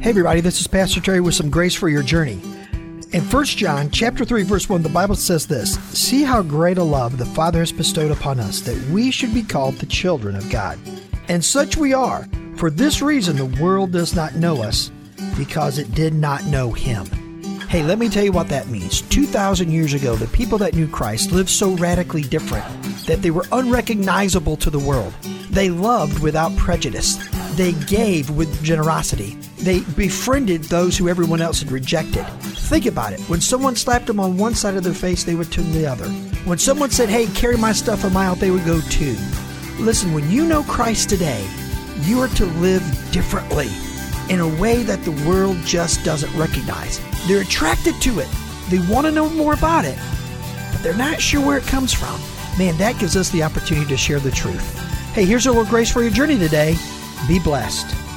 Hey everybody, this is Pastor Terry with some grace for your journey. In 1 John chapter 3, verse 1, the Bible says this, "See how great a love the Father has bestowed upon us, that we should be called the children of God. And such we are. For this reason the world does not know us, because it did not know Him." Hey, let me tell you what that means. 2,000 years ago, the people that knew Christ lived so radically different that they were unrecognizable to the world. They loved without prejudice. They gave with generosity. They befriended those who everyone else had rejected. Think about it. When someone slapped them on one side of their face, they would turn the other. When someone said, "Hey, carry my stuff a mile," they would go too. Listen, when you know Christ today, you are to live differently in a way that the world just doesn't recognize. They're attracted to it. They want to know more about it, but they're not sure where it comes from. Man, that gives us the opportunity to share the truth. Hey, here's a little grace for your journey today. Be blessed.